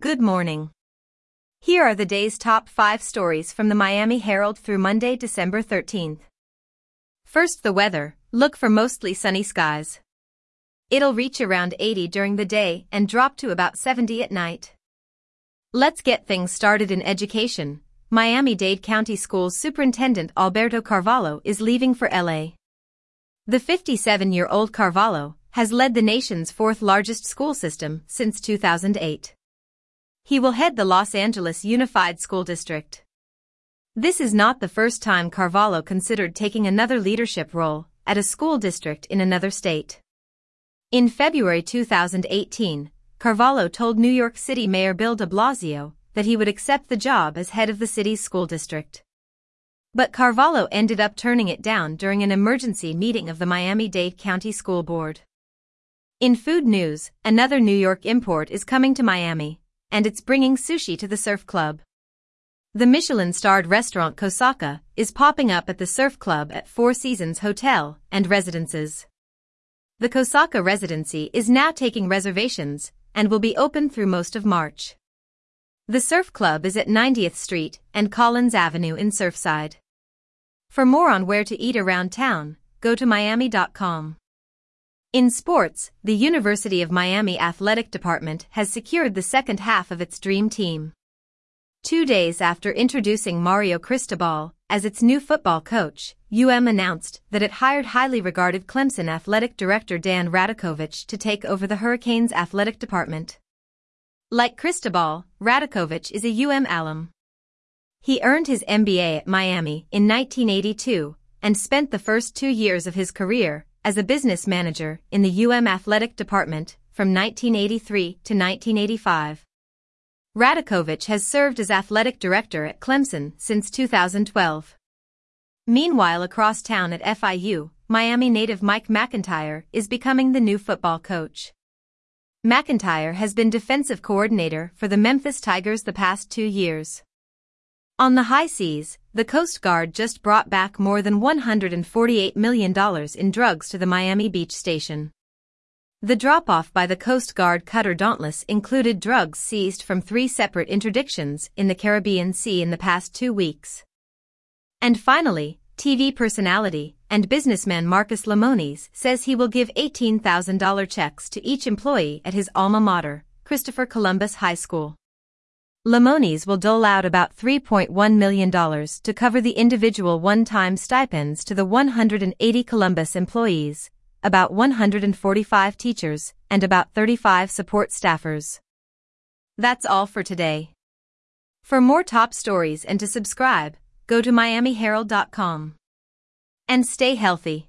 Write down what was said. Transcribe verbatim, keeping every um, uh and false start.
Good morning. Here are the day's top five stories from the Miami Herald through Monday, December thirteenth. First, the weather. Look for mostly sunny skies. It'll reach around eighty during the day and drop to about seventy at night. Let's get things started in education. Miami-Dade County Schools Superintendent Alberto Carvalho is leaving for L A. The fifty-seven-year-old Carvalho has led the nation's fourth-largest school system since two thousand eight. He will head the Los Angeles Unified School District. This is not the first time Carvalho considered taking another leadership role at a school district in another state. In February two thousand eighteen, Carvalho told New York City Mayor Bill de Blasio that he would accept the job as head of the city's school district. But Carvalho ended up turning it down during an emergency meeting of the Miami-Dade County School Board. In food news, another New York import is coming to Miami, and it's bringing sushi to the Surf Club. The Michelin-starred restaurant Kosaka is popping up at the Surf Club at Four Seasons Hotel and Residences. The Kosaka Residency is now taking reservations and will be open through most of March. The Surf Club is at ninetieth Street and Collins Avenue in Surfside. For more on where to eat around town, go to miami dot com. In sports, the University of Miami Athletic Department has secured the second half of its dream team. Two days after introducing Mario Cristobal as its new football coach, U M announced that it hired highly regarded Clemson athletic director Dan Radakovich to take over the Hurricanes athletic department. Like Cristobal, Radakovich is a U M alum. He earned his M B A at Miami in nineteen eighty-two and spent the first two years of his career as a business manager in the U M athletic department from nineteen eighty-three to nineteen eighty-five. Radakovich has served as athletic director at Clemson since two thousand twelve. Meanwhile, across town at F I U, Miami native Mike McIntyre is becoming the new football coach. McIntyre has been defensive coordinator for the Memphis Tigers the past two years. On the high seas, the Coast Guard just brought back more than one hundred forty-eight million dollars in drugs to the Miami Beach station. The drop-off by the Coast Guard cutter Dauntless included drugs seized from three separate interdictions in the Caribbean Sea in the past two weeks. And finally, T V personality and businessman Marcus Lemonis says he will give eighteen thousand dollars checks to each employee at his alma mater, Christopher Columbus High School. Lemonis will dole out about three point one million dollars to cover the individual one-time stipends to the one hundred eighty Columbus employees, about one hundred forty-five teachers, and about thirty-five support staffers. That's all for today. For more top stories and to subscribe, go to miami herald dot com. And stay healthy.